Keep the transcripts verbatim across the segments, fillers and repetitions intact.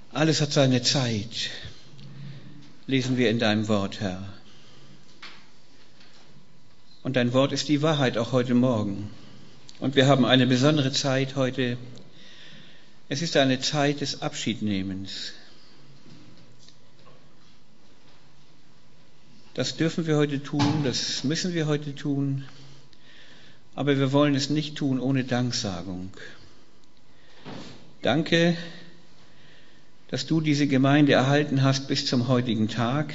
Alles hat seine Zeit, lesen wir in deinem Wort, Herr. Und dein Wort ist die Wahrheit auch heute Morgen. Und wir haben eine besondere Zeit heute. Es ist eine Zeit des Abschiednehmens. Das dürfen wir heute tun, das müssen wir heute tun, aber wir wollen es nicht tun ohne Danksagung. Danke, dass du diese Gemeinde erhalten hast bis zum heutigen Tag.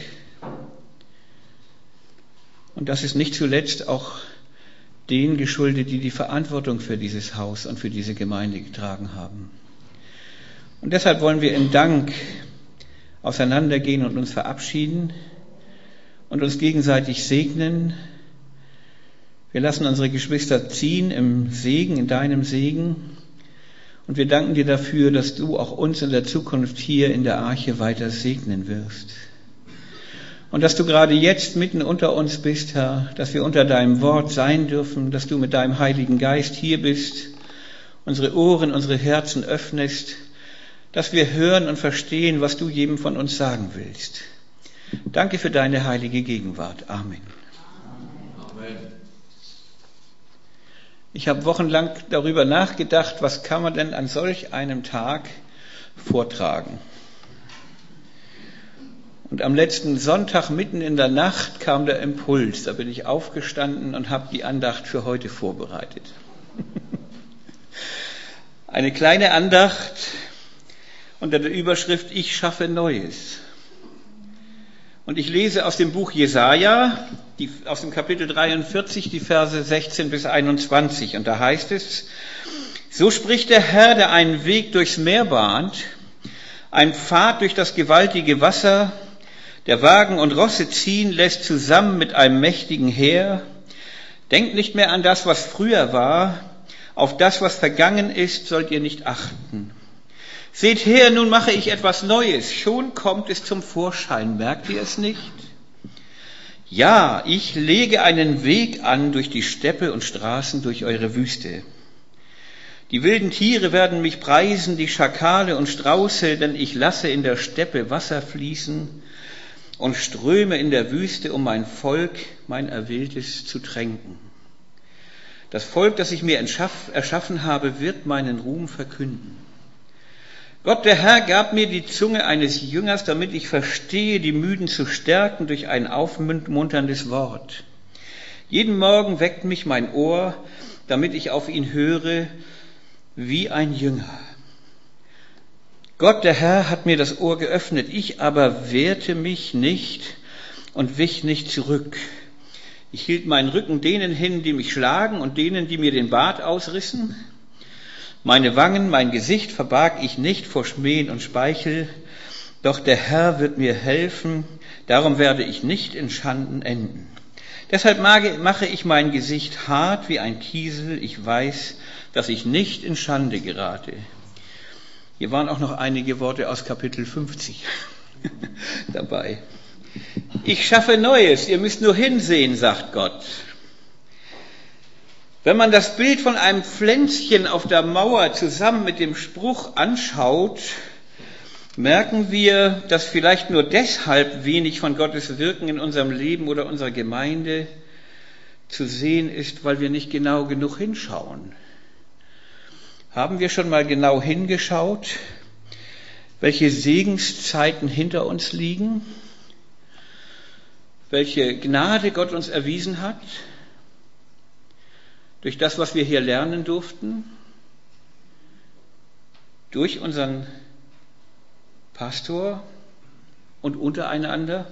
Und das ist nicht zuletzt auch denen geschuldet, die die Verantwortung für dieses Haus und für diese Gemeinde getragen haben. Und deshalb wollen wir in Dank auseinandergehen und uns verabschieden und uns gegenseitig segnen. Wir lassen unsere Geschwister ziehen im Segen, in deinem Segen. Und wir danken dir dafür, dass du auch uns in der Zukunft hier in der Arche weiter segnen wirst. Und dass du gerade jetzt mitten unter uns bist, Herr, dass wir unter deinem Wort sein dürfen, dass du mit deinem Heiligen Geist hier bist, unsere Ohren, unsere Herzen öffnest, dass wir hören und verstehen, was du jedem von uns sagen willst. Danke für deine heilige Gegenwart. Amen. Amen. Ich habe wochenlang darüber nachgedacht, was kann man denn an solch einem Tag vortragen. Und am letzten Sonntag mitten in der Nacht kam der Impuls. Da bin ich aufgestanden und habe die Andacht für heute vorbereitet. Eine kleine Andacht unter der Überschrift Ich schaffe Neues. Und ich lese aus dem Buch Jesaja, die, aus dem Kapitel dreiundvierzig, die Verse sechzehn bis einundzwanzig. Und da heißt es: So spricht der Herr, der einen Weg durchs Meer bahnt, einen Pfad durch das gewaltige Wasser, der Wagen und Rosse ziehen lässt zusammen mit einem mächtigen Heer. Denkt nicht mehr an das, was früher war, auf das, was vergangen ist, sollt ihr nicht achten. Seht her, nun mache ich etwas Neues, schon kommt es zum Vorschein, merkt ihr es nicht? Ja, ich lege einen Weg an durch die Steppe und Straßen, durch eure Wüste. Die wilden Tiere werden mich preisen, die Schakale und Strauße, denn ich lasse in der Steppe Wasser fließen und Ströme in der Wüste, um mein Volk, mein Erwähltes, zu tränken. Das Volk, das ich mir erschaffen habe, wird meinen Ruhm verkünden. Gott, der Herr, gab mir die Zunge eines Jüngers, damit ich verstehe, die Müden zu stärken durch ein aufmunterndes Wort. Jeden Morgen weckt mich mein Ohr, damit ich auf ihn höre, wie ein Jünger. Gott, der Herr, hat mir das Ohr geöffnet, ich aber wehrte mich nicht und wich nicht zurück. Ich hielt meinen Rücken denen hin, die mich schlagen, und denen, die mir den Bart ausrissen. Meine Wangen, mein Gesicht verbarg ich nicht vor Schmähen und Speichel, doch der Herr wird mir helfen, darum werde ich nicht in Schanden enden. Deshalb mache ich mein Gesicht hart wie ein Kiesel, ich weiß, dass ich nicht in Schande gerate. Hier waren auch noch einige Worte aus Kapitel fünfzig dabei. Ich schaffe Neues, ihr müsst nur hinsehen, sagt Gott. Wenn man das Bild von einem Pflänzchen auf der Mauer zusammen mit dem Spruch anschaut, merken wir, dass vielleicht nur deshalb wenig von Gottes Wirken in unserem Leben oder unserer Gemeinde zu sehen ist, weil wir nicht genau genug hinschauen. Haben wir schon mal genau hingeschaut, welche Segenszeiten hinter uns liegen, welche Gnade Gott uns erwiesen hat, durch das, was wir hier lernen durften, durch unseren Pastor und untereinander?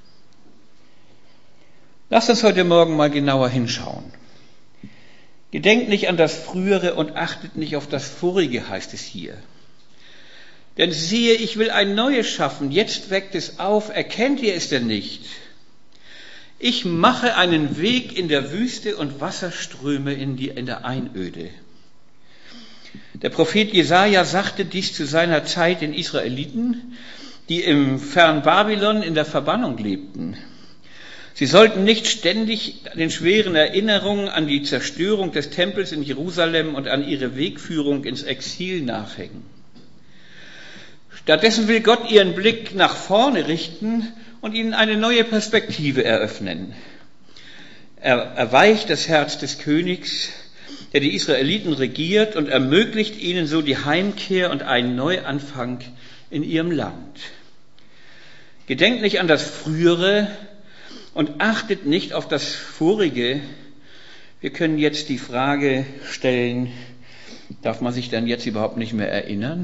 Lasst uns heute Morgen mal genauer hinschauen. Gedenkt nicht an das Frühere und achtet nicht auf das Vorige, heißt es hier. Denn siehe, ich will ein Neues schaffen, jetzt weckt es auf, erkennt ihr es denn nicht? Ich mache einen Weg in der Wüste und Wasserströme in, die, in der Einöde. Der Prophet Jesaja sagte dies zu seiner Zeit den Israeliten, die im fernen Babylon in der Verbannung lebten. Sie sollten nicht ständig den schweren Erinnerungen an die Zerstörung des Tempels in Jerusalem und an ihre Wegführung ins Exil nachhängen. Stattdessen will Gott ihren Blick nach vorne richten und ihnen eine neue Perspektive eröffnen. Er erweicht das Herz des Königs, der die Israeliten regiert, und ermöglicht ihnen so die Heimkehr und einen Neuanfang in ihrem Land. Gedenkt nicht an das Frühere und achtet nicht auf das Vorige. Wir können jetzt die Frage stellen, darf man sich denn jetzt überhaupt nicht mehr erinnern?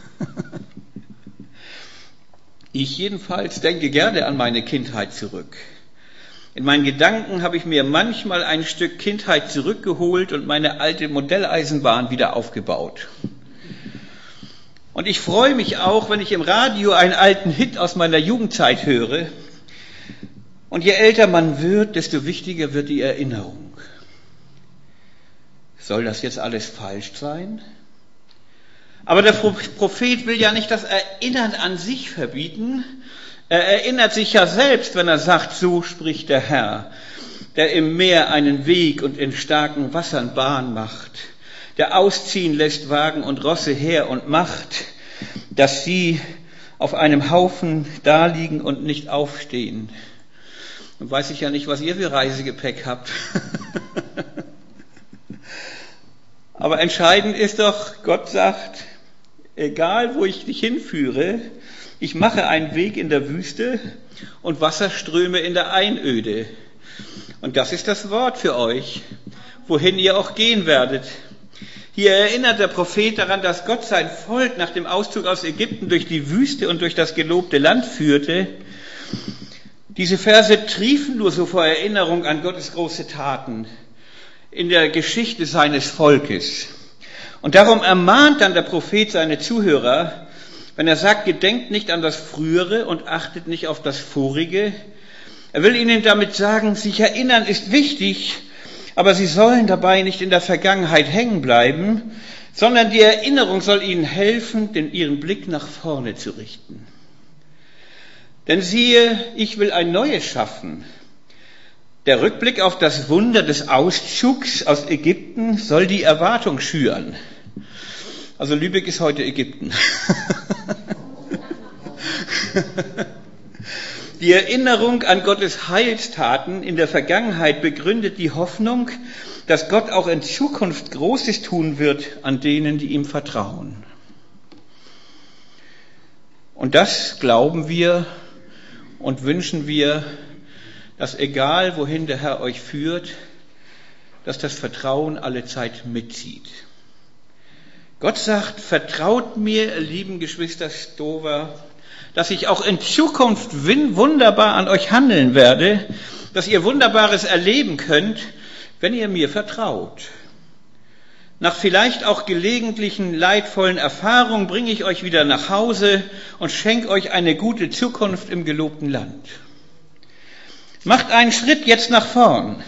Ich jedenfalls denke gerne an meine Kindheit zurück. In meinen Gedanken habe ich mir manchmal ein Stück Kindheit zurückgeholt und meine alte Modelleisenbahn wieder aufgebaut. Und ich freue mich auch, wenn ich im Radio einen alten Hit aus meiner Jugendzeit höre. Und je älter man wird, desto wichtiger wird die Erinnerung. Soll das jetzt alles falsch sein? Aber der Prophet will ja nicht das Erinnern an sich verbieten. Er erinnert sich ja selbst, wenn er sagt, so spricht der Herr, der im Meer einen Weg und in starken Wassern Bahn macht, der ausziehen lässt Wagen und Rosse her und macht, dass sie auf einem Haufen daliegen und nicht aufstehen. Nun weiß ich ja nicht, was ihr für Reisegepäck habt. Aber entscheidend ist doch, Gott sagt, egal wo ich dich hinführe, ich mache einen Weg in der Wüste und Wasserströme in der Einöde. Und das ist das Wort für euch, wohin ihr auch gehen werdet. Hier erinnert der Prophet daran, dass Gott sein Volk nach dem Auszug aus Ägypten durch die Wüste und durch das gelobte Land führte. Diese Verse triefen nur so vor Erinnerung an Gottes große Taten in der Geschichte seines Volkes. Und darum ermahnt dann der Prophet seine Zuhörer, wenn er sagt, gedenkt nicht an das Frühere und achtet nicht auf das Vorige. Er will ihnen damit sagen, sich erinnern ist wichtig, aber sie sollen dabei nicht in der Vergangenheit hängen bleiben, sondern die Erinnerung soll ihnen helfen, den ihren Blick nach vorne zu richten. Denn siehe, ich will ein Neues schaffen. Der Rückblick auf das Wunder des Auszugs aus Ägypten soll die Erwartung schüren. Also Lübeck ist heute Ägypten. Die Erinnerung an Gottes Heilstaten in der Vergangenheit begründet die Hoffnung, dass Gott auch in Zukunft Großes tun wird an denen, die ihm vertrauen. Und das glauben wir und wünschen wir, dass egal wohin der Herr euch führt, dass das Vertrauen alle Zeit mitzieht. Gott sagt, vertraut mir, ihr lieben Geschwister Stover, dass ich auch in Zukunft wunderbar an euch handeln werde, dass ihr Wunderbares erleben könnt, wenn ihr mir vertraut. Nach vielleicht auch gelegentlichen leidvollen Erfahrungen bringe ich euch wieder nach Hause und schenke euch eine gute Zukunft im gelobten Land. Macht einen Schritt jetzt nach vorn.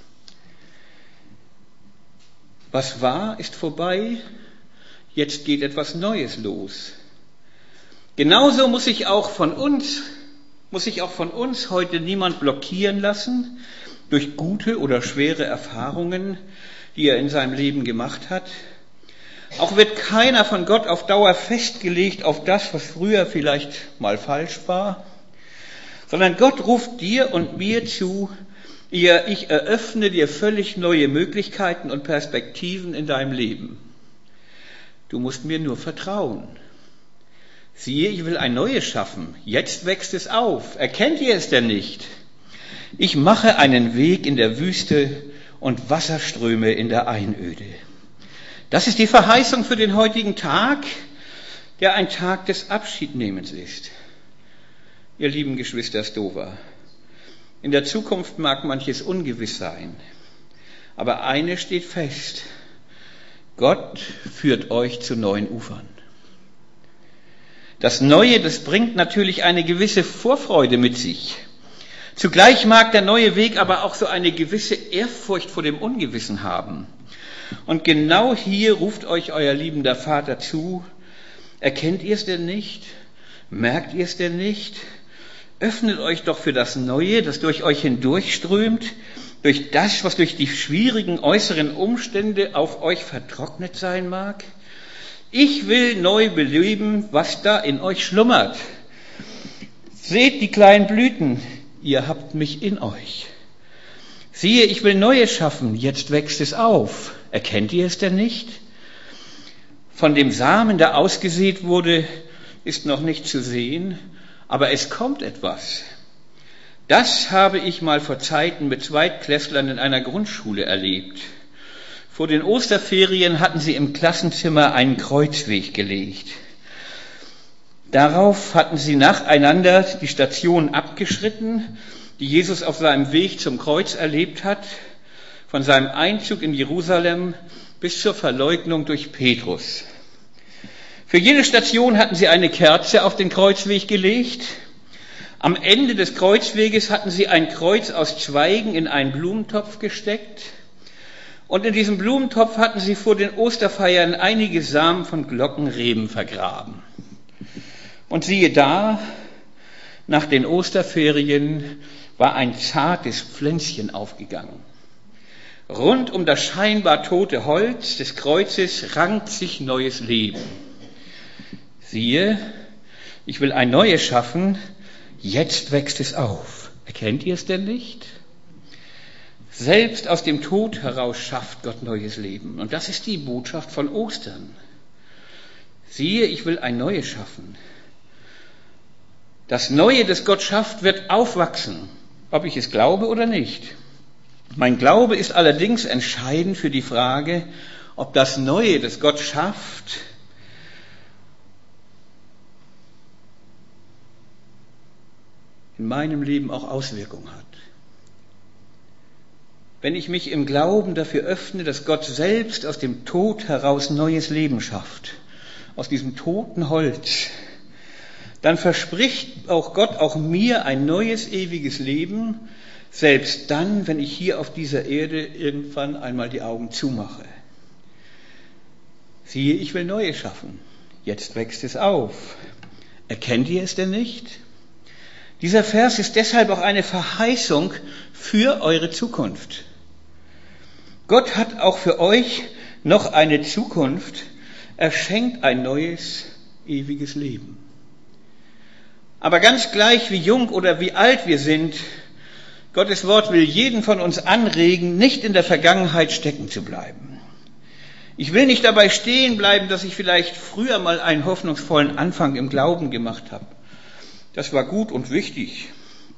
Was war, ist vorbei. Jetzt geht etwas Neues los. Genauso muss sich auch von uns, muss sich auch von uns heute niemand blockieren lassen durch gute oder schwere Erfahrungen, die er in seinem Leben gemacht hat. Auch wird keiner von Gott auf Dauer festgelegt auf das, was früher vielleicht mal falsch war, sondern Gott ruft dir und mir zu, ich eröffne dir völlig neue Möglichkeiten und Perspektiven in deinem Leben. Du musst mir nur vertrauen. Siehe, ich will ein Neues schaffen. Jetzt wächst es auf. Erkennt ihr es denn nicht? Ich mache einen Weg in der Wüste und Wasserströme in der Einöde. Das ist die Verheißung für den heutigen Tag, der ein Tag des Abschiednehmens ist. Ihr lieben Geschwister Stover, in der Zukunft mag manches ungewiss sein, aber eines steht fest: Gott führt euch zu neuen Ufern. Das Neue, das bringt natürlich eine gewisse Vorfreude mit sich. Zugleich mag der neue Weg aber auch so eine gewisse Ehrfurcht vor dem Ungewissen haben. Und genau hier ruft euch euer liebender Vater zu: Erkennt ihr es denn nicht? Merkt ihr es denn nicht? Öffnet euch doch für das Neue, das durch euch hindurchströmt, durch das, was durch die schwierigen äußeren Umstände auf euch vertrocknet sein mag. Ich will neu beleben, was da in euch schlummert. Seht die kleinen Blüten, ihr habt mich in euch. Siehe, ich will Neues schaffen, jetzt wächst es auf. Erkennt ihr es denn nicht? Von dem Samen, der ausgesät wurde, ist noch nicht zu sehen, aber es kommt etwas. Das habe ich mal vor Zeiten mit Zweitklässlern in einer Grundschule erlebt. Vor den Osterferien hatten sie im Klassenzimmer einen Kreuzweg gelegt. Darauf hatten sie nacheinander die Stationen abgeschritten, die Jesus auf seinem Weg zum Kreuz erlebt hat, von seinem Einzug in Jerusalem bis zur Verleugnung durch Petrus. Für jede Station hatten sie eine Kerze auf den Kreuzweg gelegt. Am Ende des Kreuzweges hatten sie ein Kreuz aus Zweigen in einen Blumentopf gesteckt. Und in diesem Blumentopf hatten sie vor den Osterfeiern einige Samen von Glockenreben vergraben. Und siehe da, nach den Osterferien war ein zartes Pflänzchen aufgegangen. Rund um das scheinbar tote Holz des Kreuzes rankt sich neues Leben. Siehe, ich will ein neues schaffen, jetzt wächst es auf. Erkennt ihr es denn nicht? Selbst aus dem Tod heraus schafft Gott neues Leben. Und das ist die Botschaft von Ostern. Siehe, ich will ein Neues schaffen. Das Neue, das Gott schafft, wird aufwachsen, ob ich es glaube oder nicht. Mein Glaube ist allerdings entscheidend für die Frage, ob das Neue, das Gott schafft, in meinem Leben auch Auswirkungen hat. Wenn ich mich im Glauben dafür öffne, dass Gott selbst aus dem Tod heraus neues Leben schafft, aus diesem toten Holz, dann verspricht auch Gott auch mir ein neues, ewiges Leben, selbst dann, wenn ich hier auf dieser Erde irgendwann einmal die Augen zumache. Siehe, ich will Neues schaffen. Jetzt wächst es auf. Erkennt ihr es denn nicht? Dieser Vers ist deshalb auch eine Verheißung für eure Zukunft. Gott hat auch für euch noch eine Zukunft. Er schenkt ein neues, ewiges Leben. Aber ganz gleich, wie jung oder wie alt wir sind, Gottes Wort will jeden von uns anregen, nicht in der Vergangenheit stecken zu bleiben. Ich will nicht dabei stehen bleiben, dass ich vielleicht früher mal einen hoffnungsvollen Anfang im Glauben gemacht habe. Das war gut und wichtig.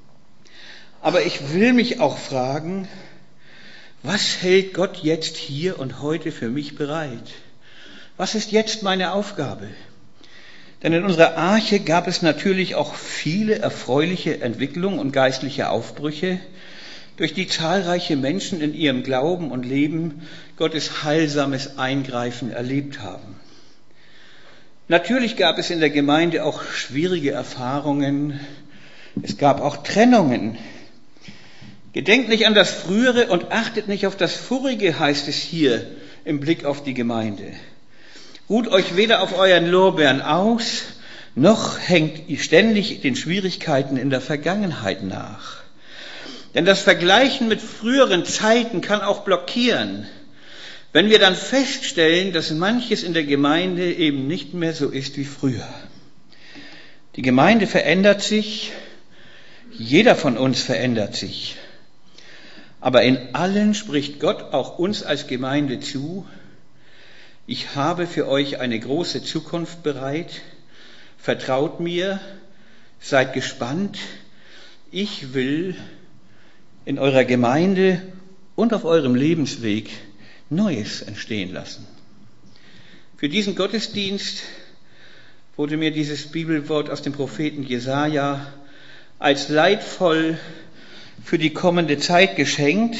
Aber ich will mich auch fragen, was hält Gott jetzt hier und heute für mich bereit? Was ist jetzt meine Aufgabe? Denn in unserer Arche gab es natürlich auch viele erfreuliche Entwicklungen und geistliche Aufbrüche, durch die zahlreiche Menschen in ihrem Glauben und Leben Gottes heilsames Eingreifen erlebt haben. Natürlich gab es in der Gemeinde auch schwierige Erfahrungen. Es gab auch Trennungen. Gedenkt nicht an das Frühere und achtet nicht auf das Vorige, heißt es hier im Blick auf die Gemeinde. Ruht euch weder auf euren Lorbeeren aus, noch hängt ihr ständig den Schwierigkeiten in der Vergangenheit nach. Denn das Vergleichen mit früheren Zeiten kann auch blockieren, wenn wir dann feststellen, dass manches in der Gemeinde eben nicht mehr so ist wie früher. Die Gemeinde verändert sich, jeder von uns verändert sich. Aber in allen spricht Gott auch uns als Gemeinde zu: Ich habe für euch eine große Zukunft bereit. Vertraut mir, seid gespannt. Ich will in eurer Gemeinde und auf eurem Lebensweg Neues entstehen lassen. Für diesen Gottesdienst wurde mir dieses Bibelwort aus dem Propheten Jesaja als leitvoll für die kommende Zeit geschenkt.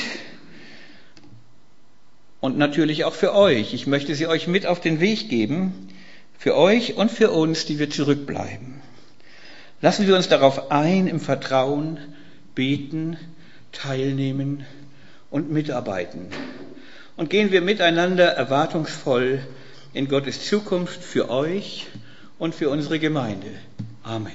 Und natürlich auch für euch. Ich möchte sie euch mit auf den Weg geben, für euch und für uns, die wir zurückbleiben. Lassen wir uns darauf ein, im Vertrauen beten, teilnehmen und mitarbeiten. Und gehen wir miteinander erwartungsvoll in Gottes Zukunft für euch und für unsere Gemeinde. Amen.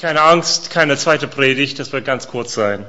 Keine Angst, keine zweite Predigt, das wird ganz kurz sein.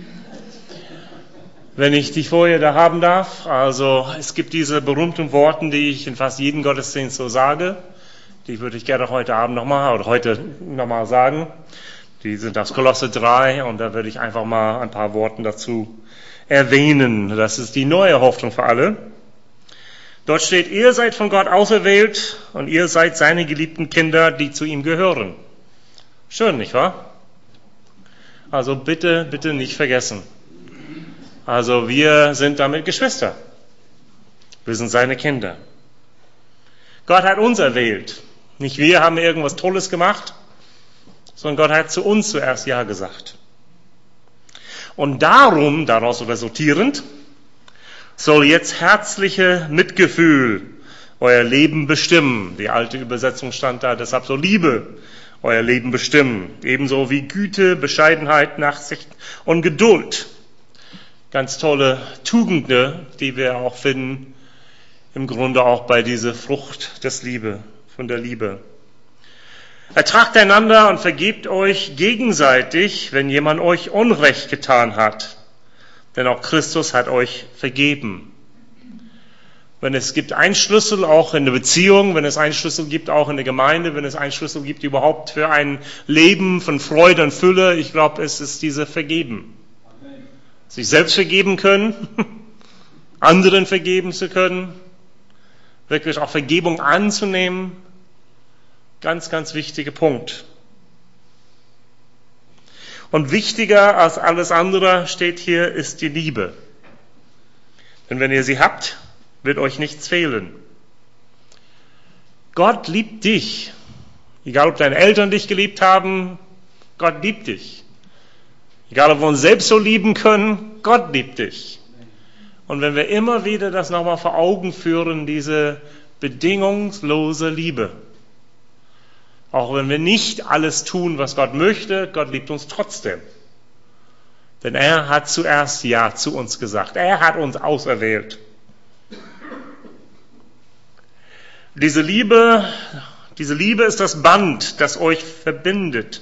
Wenn ich die Folie da haben darf, also es gibt diese berühmten Worte, die ich in fast jedem Gottesdienst so sage, die würde ich gerne heute Abend nochmal oder heute nochmal sagen. Die sind aus Kolosser drei und da würde ich einfach mal ein paar Worte dazu erwähnen. Das ist die neue Hoffnung für alle. Dort steht, ihr seid von Gott auserwählt und ihr seid seine geliebten Kinder, die zu ihm gehören. Schön, nicht wahr? Also bitte, bitte nicht vergessen. Also wir sind damit Geschwister. Wir sind seine Kinder. Gott hat uns erwählt. Nicht wir haben irgendwas Tolles gemacht, sondern Gott hat zu uns zuerst Ja gesagt. Und darum, daraus resultierend, soll jetzt herzliche Mitgefühl euer Leben bestimmen. Die alte Übersetzung stand da, deshalb so Liebe euer Leben bestimmen. Ebenso wie Güte, Bescheidenheit, Nachsicht und Geduld. Ganz tolle Tugenden, die wir auch finden, im Grunde auch bei dieser Frucht des Liebe, von der Liebe. Ertragt einander und vergebt euch gegenseitig, wenn jemand euch Unrecht getan hat. Denn auch Christus hat euch vergeben. Wenn es gibt einen Schlüssel auch in der Beziehung, wenn es einen Schlüssel gibt auch in der Gemeinde, wenn es einen Schlüssel gibt überhaupt für ein Leben von Freude und Fülle, ich glaube, es ist diese Vergeben. Sich selbst vergeben können, anderen vergeben zu können, wirklich auch Vergebung anzunehmen. Ganz, ganz wichtiger Punkt. Und wichtiger als alles andere steht hier, ist die Liebe. Denn wenn ihr sie habt, wird euch nichts fehlen. Gott liebt dich. Egal, ob deine Eltern dich geliebt haben, Gott liebt dich. Egal, ob wir uns selbst so lieben können, Gott liebt dich. Und wenn wir immer wieder das nochmal vor Augen führen, diese bedingungslose Liebe. Auch wenn wir nicht alles tun, was Gott möchte, Gott liebt uns trotzdem. Denn er hat zuerst Ja zu uns gesagt. Er hat uns auserwählt. Diese Liebe, diese Liebe ist das Band, das euch verbindet.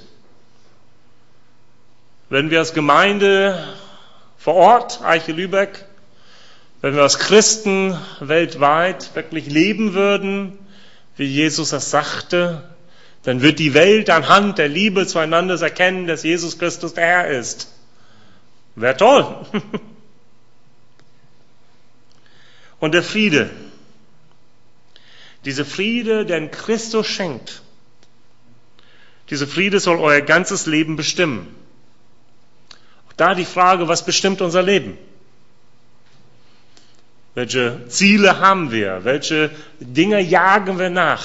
Wenn wir als Gemeinde vor Ort, Eiche Lübeck, wenn wir als Christen weltweit wirklich leben würden, wie Jesus das sagte, dann wird die Welt anhand der Liebe zueinander erkennen, dass Jesus Christus der Herr ist. Wäre toll. Und der Friede. Dieser Friede, den Christus schenkt. Dieser Friede soll euer ganzes Leben bestimmen. Da die Frage, was bestimmt unser Leben? Welche Ziele haben wir? Welche Dinge jagen wir nach?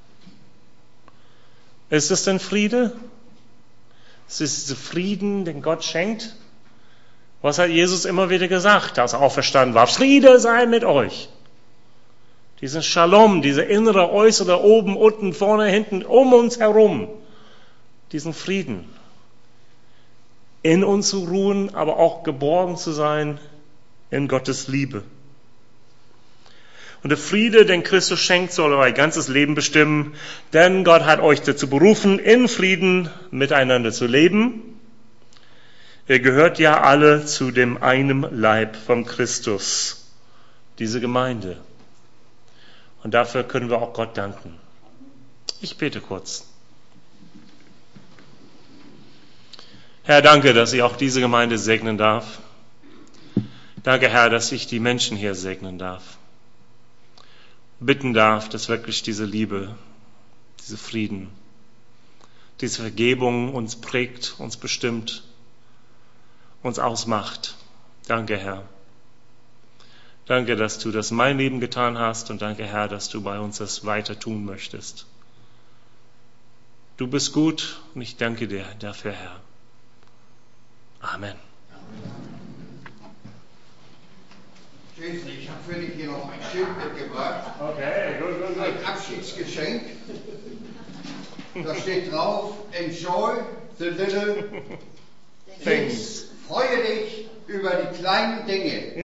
Ist es denn Friede? Ist es dieser Frieden, den Gott schenkt? Was hat Jesus immer wieder gesagt, als er auferstanden war? Friede sei mit euch. Diesen Shalom, diese innere, äußere, oben, unten, vorne, hinten, um uns herum. Diesen Frieden. In uns zu ruhen, aber auch geborgen zu sein in Gottes Liebe. Und der Friede, den Christus schenkt, soll euer ganzes Leben bestimmen, denn Gott hat euch dazu berufen, in Frieden miteinander zu leben. Ihr gehört ja alle zu dem einen Leib von Christus, diese Gemeinde. Und dafür können wir auch Gott danken. Ich bete kurz. Herr, danke, dass ich auch diese Gemeinde segnen darf. Danke, Herr, dass ich die Menschen hier segnen darf. Bitten darf, dass wirklich diese Liebe, diese Frieden, diese Vergebung uns prägt, uns bestimmt, uns ausmacht. Danke, Herr. Danke, dass du das in mein Leben getan hast und danke, Herr, dass du bei uns das weiter tun möchtest. Du bist gut und ich danke dir dafür, Herr. Amen. Jason, ich habe für dich hier noch ein Schild mitgebracht. Okay, gut, gut, gut. Ein Abschiedsgeschenk. Da steht drauf, enjoy the little things. Freue dich über die kleinen Dinge.